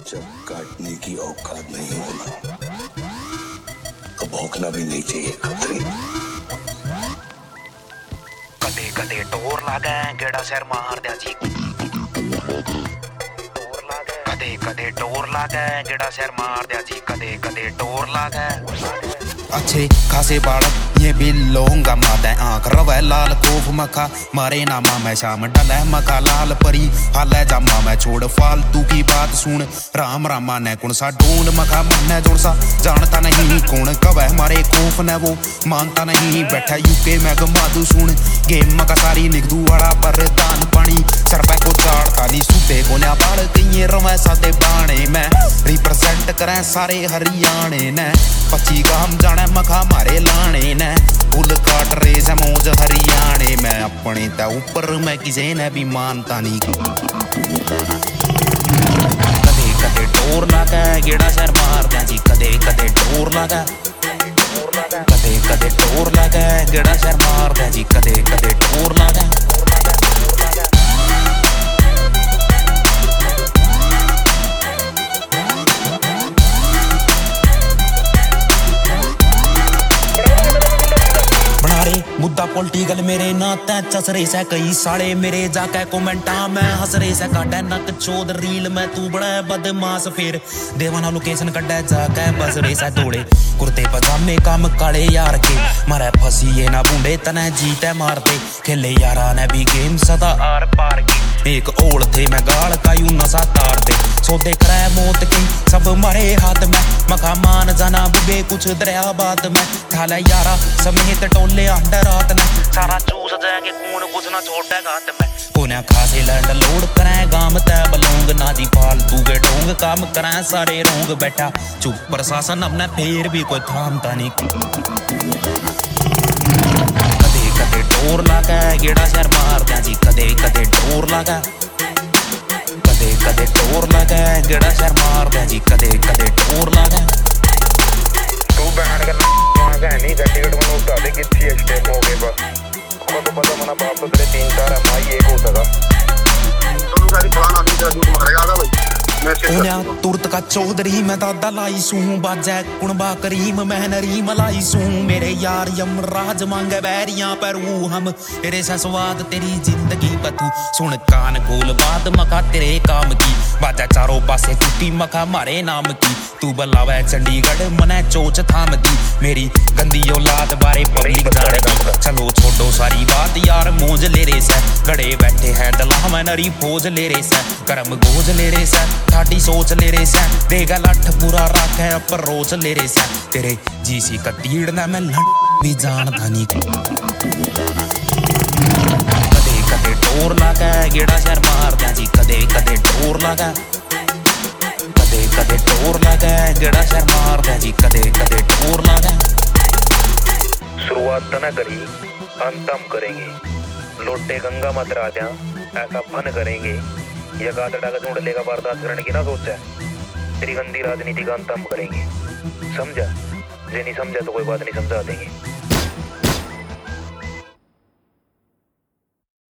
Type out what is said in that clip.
जब काटने की औकात नहीं है ना तो भौंकना भी नहीं चाहिए खतरी। कदे कदे टोर लागे गेड़ा सिर मार दिया जी। कदे कदे टोर लागे गेड़ा सिर मार दिया जी। कदे कदे टोर लागे। अच्छे खासे बालक ये भी लोंगा माता आंख रवे लाल कोफ मखा मारे नामा मैं शाम डले मखा लाल परी हाले जामा मैं छोड़ फालतू की बात सुन राम रामा ने कौन सा ढूंढ मखा मन जोड़ सा जानता नहीं कौन कवे मारे कोफ ने वो मानता नहीं बैठा यूके मैं गमादू सुन गेम मका सारी निकदू वाला पर दान पानी सरपै को चाड़ता नहीं सूते को न्या बाल कई रवे सादे बाणे मैं रिप्रेजेंट करें सारे हरियाणे ने 25 गाम जाने मखा मारे लाने ने फुल काट रे से मौज हरियाणे में अपने ता ऊपर मैं किसे ने भी मानता नहीं। कदे कदे टोर लागे गेड़ा शर मार दिया जी। कदे कदे टोर लागे कदे कदे टोर लागे गेड़ा शर मार दिया जी। कदे कदे टोर लागे मुद्दा पॉलिटिकल मेरे नाते चसरे से कई साड़े मेरे जाके कमेंटा में हसरे से काटे नक चोद रील में तू बड़ा बदमाश फिर देवाना लोकेशन कड्डे जाके बजरे से दौड़े कुर्ते पजामे काम काले यार के मारे फसी ये ना बूंदे तने जीते मारते खेले यारा ने भी गेम सदा आर पार की एक ओढ़ थे मैं गाल का यूं नशा तारते सौदे कराए मौत की सब मरे हाथ में मखा मान जाना बुगे कुछ दरिया बात में ठाला यारा समेत टोले अंडर रात ने सारा चूस जाएंगे कौन कुछ ना छोड़े घाट में कोने खासे लैंड लोड कराए गाम तय बलोंग ना जी फालतू के ढोंग काम कराए सारे रोंग बैठा चुप प्रशासन अपने फिर भी कोई थामता नहीं। कदे कदे टोर लागे गेड़ा शहर मार दिया जी। कदे कदे टोर लागे कदे कदे टोर लागे गेड़ा शहर मार दिया जी। कदे कदे टोर लागे तू बैठ कर नहीं टिकट मनो उठा दे कितनी स्टेप हो गए बस को तो पता मना बाप तो तेरे 3-4 एमआई एक हो सका तो सारी प्लान आदमी का झूठ मारेगा भाई ओन्या तुरत का चौधरी मैं दादा लाई सू बाजै कुणबा करीम मैं नरीम लाई सू मेरे यार यमराज मांगे बैरियां पर हम तेरे से स्वाद तेरी जिंदगी पतू सुन कान खोल बात मखा तेरे काम की बाजा चारों पासे टूटी मखा मारे नाम की तू बलावे चंडीगढ़ मने चोच थाम दी मेरी गंदी औलाद बारे पब्लिक जानेगी चलो छोड़ो सारी बात यार मौज ले रे से गड़े बैठे हैं दला मैं नरी फौज ले रे से करम गोज ले रे से ठाटी सोच ले रे से देगा लठ बुरा राख है पर रोच ले रे से तेरे जीसी का तीड़ना मैं लड़ भी जानता नहीं। कदे कदे टोर लागे गेड़ा शहर मार दिया जी। कदे कदे टोर लागे कदे कदे टोर लागे गेड़ा शहर मार दिया जी। कदे कदे टोर लागे शुरुआत न करी अंतम करेंगे लोटे गंगा मत राजा ऐसा फन करेंगे यह गादड़ा का ढूंढ लेगा वारदात करने की ना सोचा तेरी गंदी राजनीति का अंतम करेंगे समझा जे नहीं समझा तो कोई बात नहीं समझा देंगे।